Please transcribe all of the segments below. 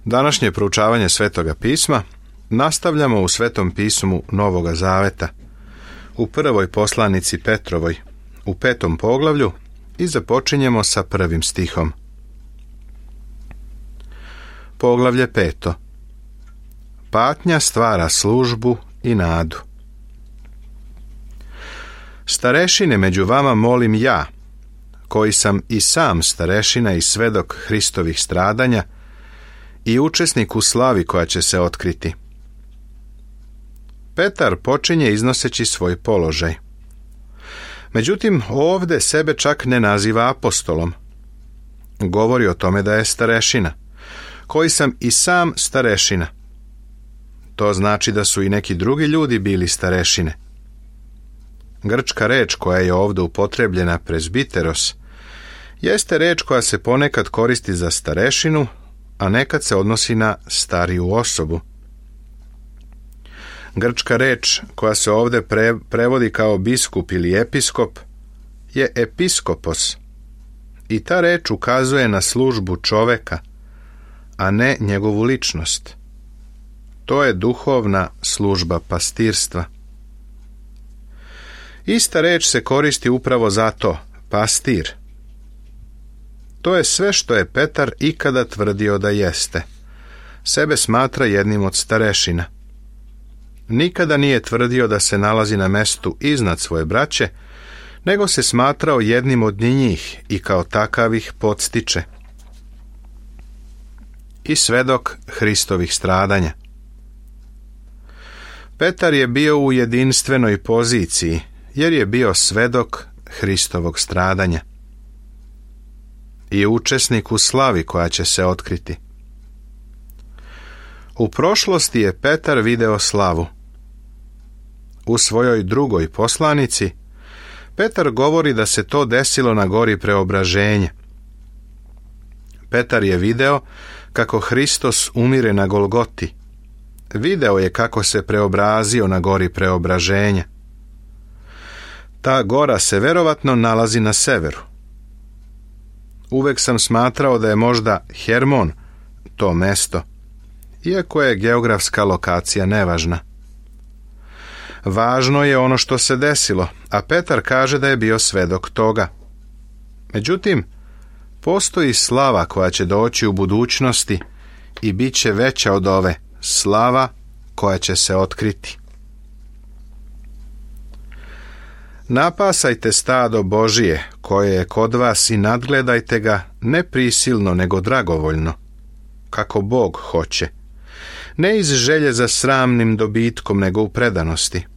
Današnje proučavanje Svetoga pisma nastavljamo u Svetom pismu Novoga Zaveta, u prvoj poslanici Petrovoj, u 5. poglavlju i započinjemo sa 1. stihom. Poglavlje 5. Patnja stvara službu i nadu. Starešine među vama molim ja, koji sam i sam starešina i svedok Hristovih stradanja i učesnik u slavi koja će se otkriti. Petar počinje iznoseći svoj položaj. Međutim, ovdje sebe čak ne naziva apostolom. Govori o tome da je starešina, koji sam i sam starešina. To znači da su i neki drugi ljudi bili starešine. Grčka reč koja je ovdje upotrebljena presbiteros jeste reč koja se ponekad koristi za starešinu, a nekad se odnosi na stariju osobu. Grčka reč koja se ovdje prevodi kao biskup ili episkop je episkopos i ta reč ukazuje na službu čoveka, a ne njegovu ličnost. To je duhovna služba pastirstva. Ista reč se koristi upravo zato, pastir. To je sve što je Petar ikada tvrdio da jeste. Sebe smatra jednim od starešina. Nikada nije tvrdio da se nalazi na mestu iznad svoje braće, nego se smatrao jednim od njih i kao takav ih podstiče. I svedok Hristovih stradanja. Petar je bio u jedinstvenoj poziciji, jer je bio svedok Hristovog stradanja i učesnik u slavi koja će se otkriti. U prošlosti je Petar video slavu. U svojoj drugoj poslanici Petar govori da se to desilo na gori Preobraženja. Petar je video kako Hristos umire na Golgoti. Video je kako se preobrazio na gori Preobraženja. Ta gora se verovatno nalazi na severu. Uvek sam smatrao da je možda Hermon to mesto, iako je geografska lokacija nevažna. Važno je ono što se desilo, a Petar kaže da je bio svedok toga. Međutim, postoji slava koja će doći u budućnosti i bit će veća od ove, slava koja će se otkriti. Napasajte stado Božije koje je kod vas i nadgledajte ga ne prisilno nego dragovoljno, kako Bog hoće, ne iz želje za sramnim dobitkom nego u predanosti.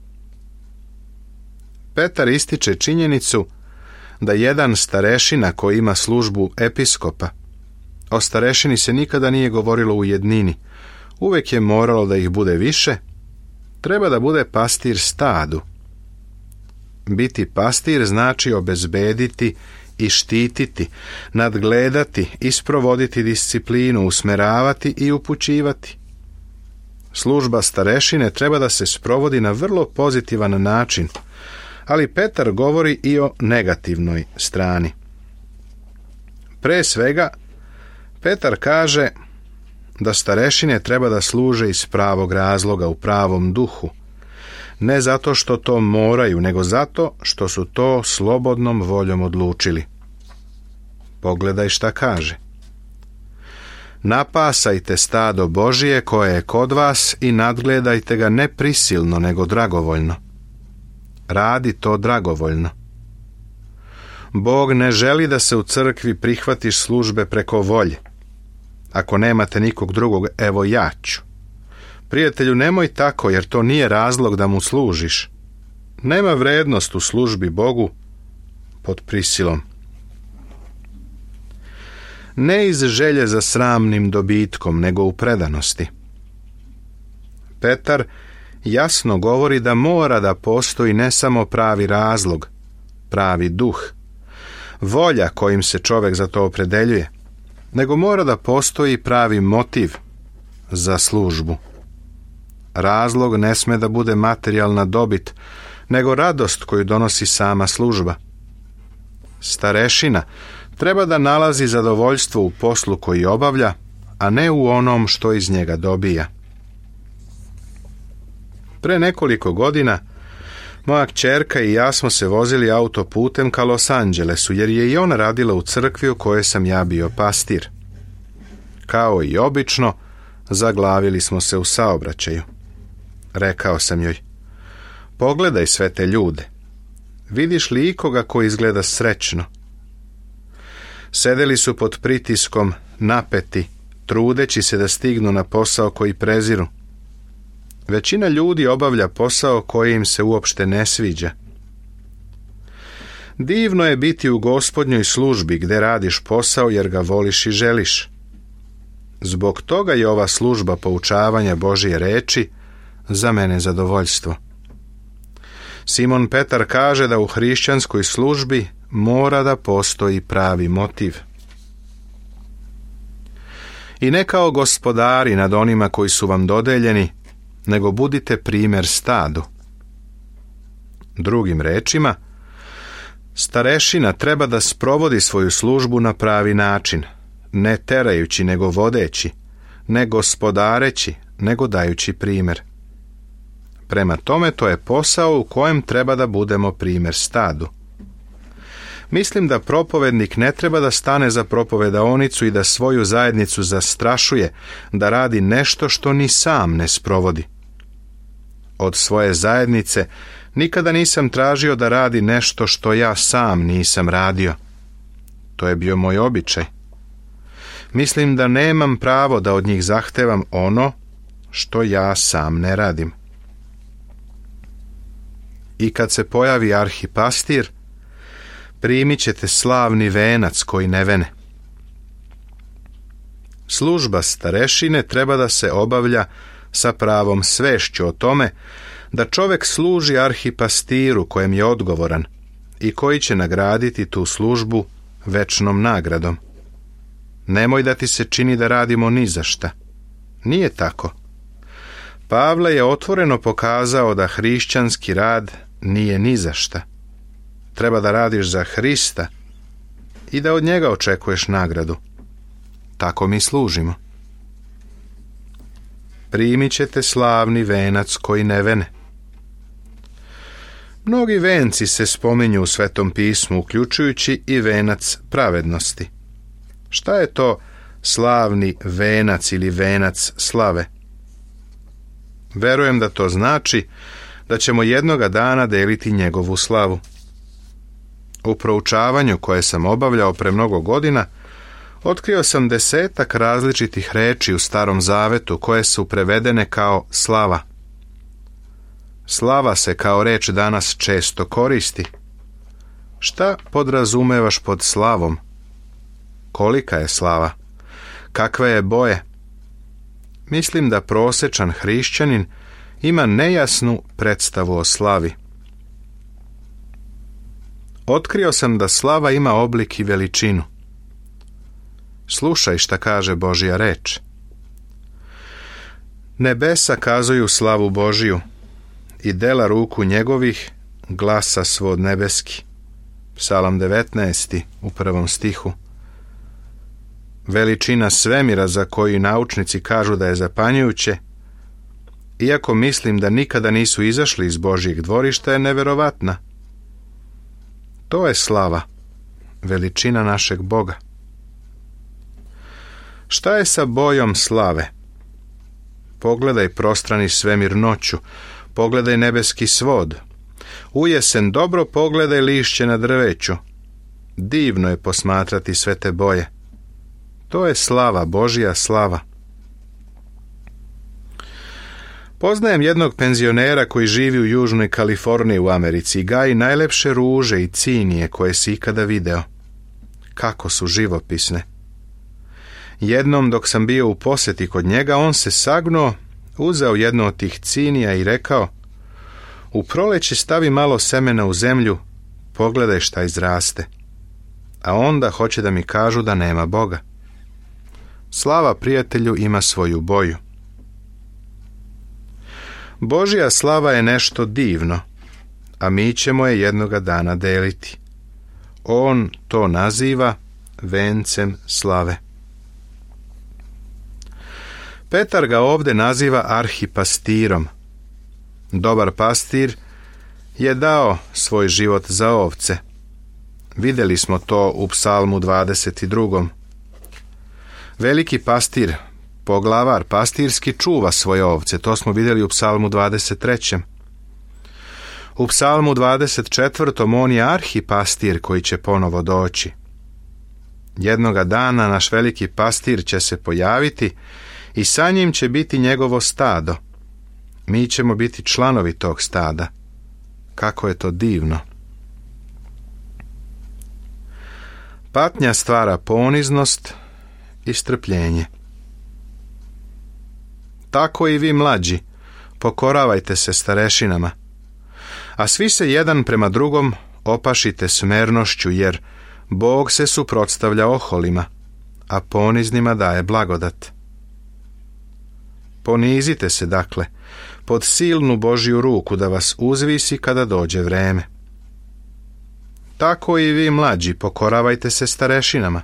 Petar ističe činjenicu da jedan starešina koji ima službu episkopa, o starešini se nikada nije govorilo u jednini, uvek je moralo da ih bude više, treba da bude pastir stadu. Biti pastir znači obezbediti i štititi, nadgledati, isprovoditi disciplinu, usmeravati i upućivati. Služba starešine treba da se sprovodi na vrlo pozitivan način, ali Petar govori i o negativnoj strani. Pre svega, Petar kaže da starešine treba da služe iz pravog razloga, u pravom duhu, ne zato što to moraju, nego zato što su to slobodnom voljom odlučili. Pogledaj šta kaže. Napasajte stado Božije koje je kod vas i nadgledajte ga ne prisilno, nego dragovoljno. Radi to dragovoljno. Bog ne želi da se u crkvi prihvatiš službe preko volje. Ako nemate nikog drugog, evo ja ću. Prijatelju, nemoj tako, jer to nije razlog da mu služiš. Nema vrednost u službi Bogu pod prisilom. Ne iz želje za sramnim dobitkom, nego u predanosti. Petar jasno govori da mora da postoji ne samo pravi razlog, pravi duh, volja kojim se čovjek za to opredeljuje, nego mora da postoji pravi motiv za službu. Razlog ne sme da bude materijalna dobit, nego radost koju donosi sama služba. Starešina treba da nalazi zadovoljstvo u poslu koji obavlja, a ne u onom što iz njega dobija. Pre nekoliko godina moja kćerka i ja smo se vozili autoputem ka Los Angelesu, jer je i ona radila u crkvi u kojoj sam ja bio pastir. Kao i obično, zaglavili smo se u saobraćaju. Rekao sam joj: pogledaj sve te ljude. Vidiš li ikoga koji izgleda srećno? Sedeli su pod pritiskom, napeti, trudeći se da stignu na posao koji preziru. Većina ljudi obavlja posao koji im se uopšte ne sviđa. Divno je biti u Gospodnjoj službi gde radiš posao jer ga voliš i želiš. Zbog toga je ova služba poučavanja Božje reči za mene zadovoljstvo. Simon Petar kaže da u hrišćanskoj službi mora da postoji pravi motiv. I ne kao gospodari nad onima koji su vam dodeljeni, nego budite primjer stadu. Drugim rečima, starešina treba da sprovodi svoju službu na pravi način, ne terajući nego vodeći, ne gospodareći nego dajući primjer. Prema tome, to je posao u kojem treba da budemo primjer stadu. Mislim da propovednik ne treba da stane za propovedaonicu i da svoju zajednicu zastrašuje da radi nešto što ni sam ne sprovodi. Od svoje zajednice nikada nisam tražio da radi nešto što ja sam nisam radio. To je bio moj običaj. Mislim da nemam pravo da od njih zahtevam ono što ja sam ne radim. I kad se pojavi arhipastir, primit ćete slavni venac koji ne vene. Služba starešine treba da se obavlja sa pravom svešću o tome da čovjek služi arhipastiru kojem je odgovoran i koji će nagraditi tu službu večnom nagradom. Nemoj da ti se čini da radimo ni za šta. Nije tako. Pavle je otvoreno pokazao da hrišćanski rad nije ni za šta. Treba da radiš za Hrista i da od njega očekuješ nagradu. Tako mi služimo. Primit ćete slavni venac koji ne vene. Mnogi venci se spominju u Svetom pismu, uključujući i venac pravednosti. Šta je to slavni venac ili venac slave? Verujem da to znači da ćemo jednoga dana deliti njegovu slavu. U proučavanju koje sam obavljao pre mnogo godina, otkrio sam 10 različitih reči u Starom Zavetu koje su prevedene kao slava. Slava se kao reč danas često koristi. Šta podrazumevaš pod slavom? Kolika je slava? Kakve je boje? Mislim da prosečan hrišćanin ima nejasnu predstavu o slavi. Otkrio sam da slava ima oblik i veličinu. Slušaj šta kaže Božja reč. Nebesa kazuju slavu Božiju i dela ruku njegovih glasa svod nebeski. Psalam 19. u 1. stihu. Veličina svemira za koju naučnici kažu da je zapanjujuće, iako mislim da nikada nisu izašli iz Božjeg dvorišta, je neverovatna. To je slava, veličina našeg Boga. Šta je sa bojom slave? Pogledaj prostrani svemir noću, pogledaj nebeski svod. U jesen dobro pogledaj lišće na drveću. Divno je posmatrati sve te boje. To je slava, Božja slava. Poznajem jednog penzionera koji živi u Južnoj Kaliforniji u Americi i gaji najlepše ruže i cinije koje si ikada video. Kako su živopisne. Jednom dok sam bio u poseti kod njega, on se sagnuo, uzeo jedno od tih cinija i rekao: u proleće stavi malo semena u zemlju, pogledaj šta izraste. A onda hoće da mi kažu da nema Boga. Slava, prijatelju, ima svoju boju. Božja slava je nešto divno, a mi ćemo je jednoga dana deliti. On to naziva vencem slave. Petar ga ovdje naziva arhipastirom. Dobar pastir je dao svoj život za ovce. Vidjeli smo to u Psalmu 22. Veliki pastir, poglavar pastirski, čuva svoje ovce. To smo vidjeli u Psalmu 23. U Psalmu 24. on je arhipastir koji će ponovo doći. Jednoga dana naš veliki pastir će se pojaviti i sa njim će biti njegovo stado. Mi ćemo biti članovi tog stada. Kako je to divno! Patnja stvara poniznost i strpljenje. Tako i vi mlađi, pokoravajte se starešinama, a svi se jedan prema drugom opašite smernošću, jer Bog se suprotstavlja oholima, a poniznima daje blagodat. Ponizite se, dakle, pod silnu Božju ruku da vas uzvisi kada dođe vreme. Tako i vi mlađi, pokoravajte se starešinama.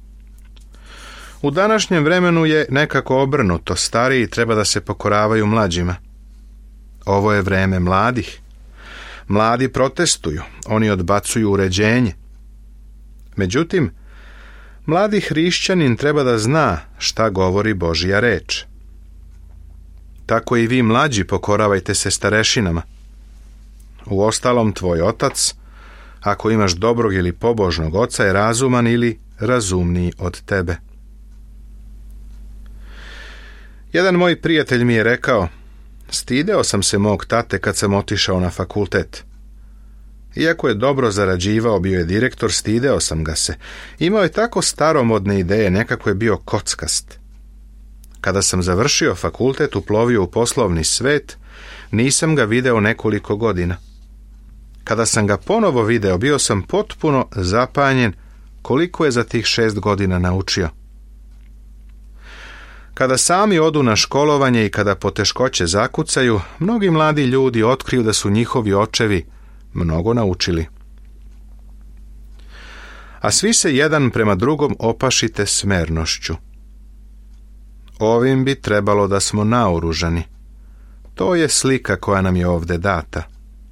U današnjem vremenu je nekako obrnuto, stariji treba da se pokoravaju mlađima. Ovo je vreme mladih. Mladi protestuju, oni odbacuju uređenje. Međutim, mladi hrišćanin treba da zna šta govori Božja reč. Tako i vi mlađi pokoravajte se starešinama. Uostalom, tvoj otac, ako imaš dobrog ili pobožnog oca, je razuman ili razumniji od tebe. Jedan moj prijatelj mi je rekao: stideo sam se mog tate kad sam otišao na fakultet. Iako je dobro zarađivao, bio je direktor, stideo sam ga se. Imao je tako staromodne ideje, nekako je bio kockast. Kada sam završio fakultet, uplovio u poslovni svet, nisam ga video nekoliko godina. Kada sam ga ponovo video, bio sam potpuno zapanjen koliko je za tih 6 godina naučio. Kada sami odu na školovanje i kada poteškoće zakucaju, mnogi mladi ljudi otkriju da su njihovi očevi mnogo naučili. A svi se jedan prema drugom opašite smernošću. Ovim bi trebalo da smo naoružani. To je slika koja nam je ovdje data.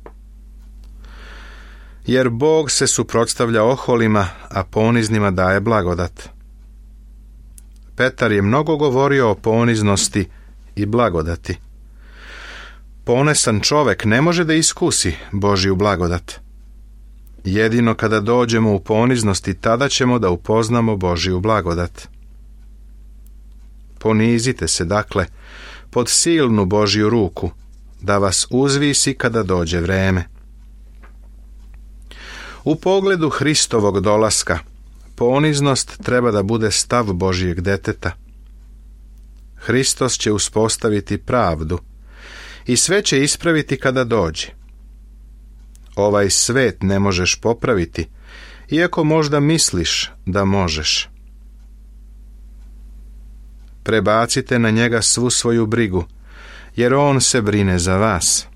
Jer Bog se suprotstavlja oholima, a poniznima daje blagodat. Petar je mnogo govorio o poniznosti i blagodati. Ponesan čovek ne može da iskusi Božju blagodat. Jedino kada dođemo u poniznosti, tada ćemo da upoznamo Božju blagodat. Ponizite se, dakle, pod silnu Božju ruku, da vas uzvisi kada dođe vreme. U pogledu Hristovog dolaska, poniznost treba da bude stav Božjeg deteta. Hristos će uspostaviti pravdu i sve će ispraviti kada dođe. Ovaj svet ne možeš popraviti, iako možda misliš da možeš. Prebacite na njega svu svoju brigu, jer on se brine za vas.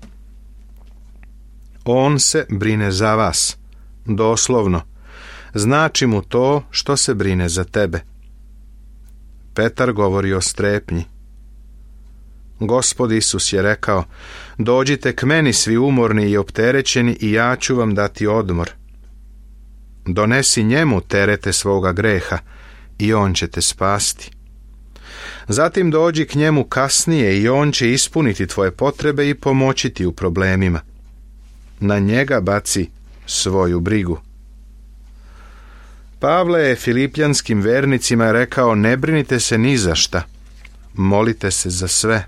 On se brine za vas. Doslovno, znači mu to što se brine za tebe. Petar govori o strepnji. Gospod Isus je rekao: dođite k meni svi umorni i opterećeni i ja ću vam dati odmor. Donesi njemu terete svoga greha i on će te spasti. Zatim dođi k njemu kasnije i on će ispuniti tvoje potrebe i pomoći ti u problemima. Na njega baci svoju brigu. Pavle je filipljanskim vernicima rekao: ne brinite se ni za šta, molite se za sve.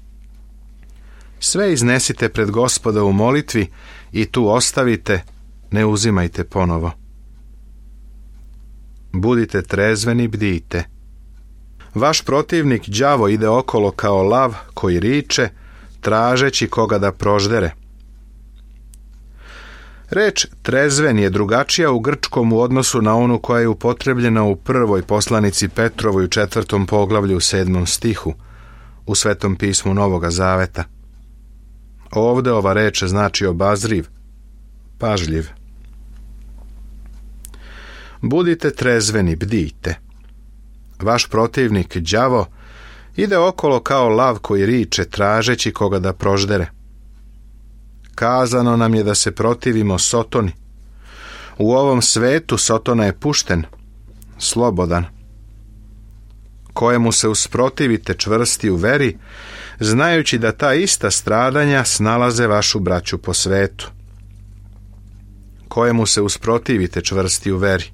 Sve iznesite pred Gospoda u molitvi i tu ostavite, ne uzimajte ponovo. Budite trezveni, bdijte. Vaš protivnik đavo ide okolo kao lav koji riče, tražeći koga da proždere. Reč trezven je drugačija u grčkom u odnosu na onu koja je upotrebljena u prvoj poslanici Petrovoj u 4. poglavlju u 7. stihu u Svetom pismu Novoga Zaveta. Ovde ova reč znači obazriv, pažljiv. Budite trezveni, bdijte. Vaš protivnik đavo Ide okolo kao lav koji riče, tražeći koga da proždere. Kazano nam je da se protivimo Sotoni. U ovom svetu Sotona je pušten, slobodan. Kojemu se usprotivite čvrsti u veri, znajući da ta ista stradanja snalaze vašu braću po svetu. Kojemu se usprotivite čvrsti u veri.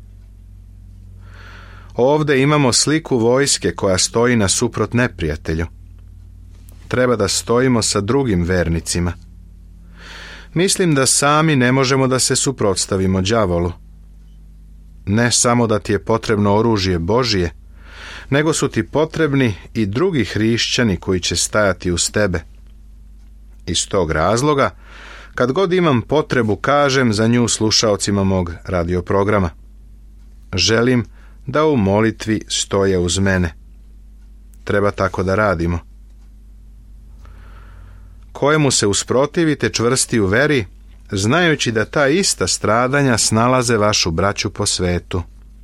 Ovde imamo sliku vojske koja stoji nasuprot neprijatelju. Treba da stojimo sa drugim vernicima. Mislim da sami ne možemo da se suprotstavimo đavolu. Ne samo da ti je potrebno oružje Božije, nego su ti potrebni i drugi hrišćani koji će stajati uz tebe. Iz tog razloga, kad god imam potrebu, kažem za nju slušaocima mog radioprograma. Želim da u molitvi stoje uz mene. Treba tako da radimo. Kojemu se usprotivite čvrsti u veri, znajući da ta ista stradanja snalaze vašu braću po svetu.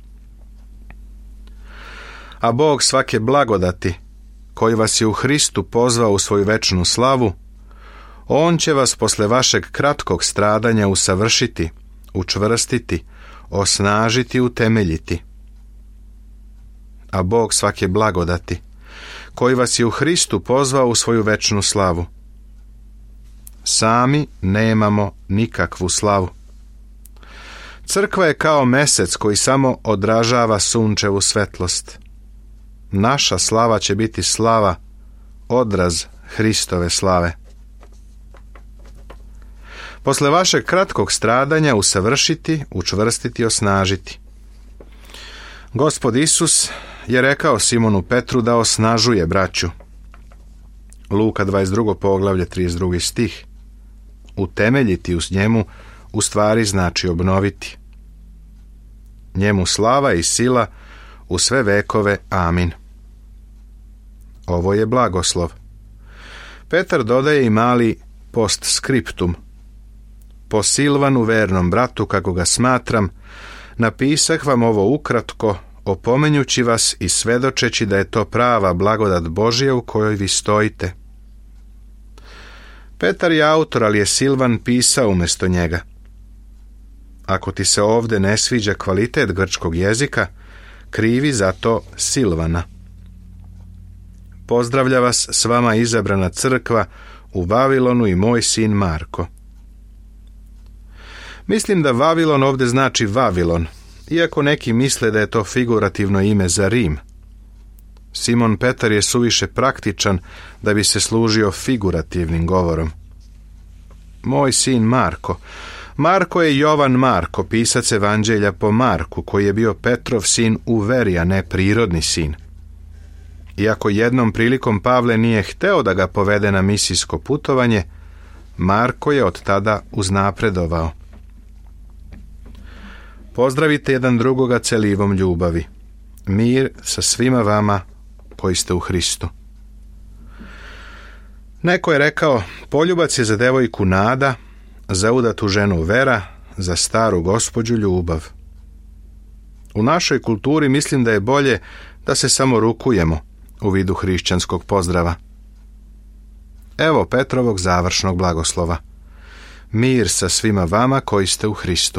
A Bog svake blagodati, koji vas je u Hristu pozvao u svoju večnu slavu, On će vas posle vašeg kratkog stradanja usavršiti, učvrstiti, osnažiti, utemeljiti. A Bog svake blagodati, koji vas je u Hristu pozvao u svoju večnu slavu. Sami nemamo nikakvu slavu. Crkva je kao mesec koji samo odražava sunčevu svetlost. Naša slava će biti slava, odraz Hristove slave. Posle vašeg kratkog stradanja usavršiti, učvrstiti, osnažiti. Gospod Isus je rekao Simonu Petru da osnažuje braću. Luka 22. poglavlje 32. stih. Utemeljiti uz njemu u stvari znači obnoviti. Njemu slava i sila u sve vekove. Amin. Ovo je blagoslov. Petar dodaje i mali postskriptum. Po Silvanu, vernom bratu, kako ga smatram, napisah vam ovo ukratko, opomenjući vas i svedočeći da je to prava blagodat Božja u kojoj vi stojite. Petar je autor, ali je Silvan pisao umjesto njega. Ako ti se ovde ne sviđa kvalitet grčkog jezika, krivi za to Silvana. Pozdravlja vas s vama izabrana crkva u Vavilonu i moj sin Marko. Mislim da Vavilon ovde znači Vavilon, iako neki misle da je to figurativno ime za Rim. Simon Petar je suviše praktičan da bi se služio figurativnim govorom. Moj sin Marko. Marko je Jovan Marko, pisac evanđelja po Marku, koji je bio Petrov sin u veri, a ne prirodni sin. Iako jednom prilikom Pavle nije hteo da ga povede na misijsko putovanje, Marko je od tada uznapredovao. Pozdravite jedan drugoga celivom ljubavi. Mir sa svima vama koji ste u Hristu. Neko je rekao, poljubac je za devojku nada, za udatu ženu vera, za staru gospođu ljubav. U našoj kulturi mislim da je bolje da se samo rukujemo u vidu hrišćanskog pozdrava. Evo Petrovog završnog blagoslova. Mir sa svima vama koji ste u Hristu.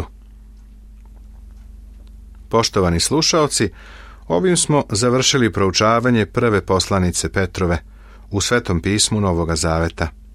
Poštovani slušaoci, ovim smo završili proučavanje prve poslanice Petrove u Svetom pismu Novoga Zaveta.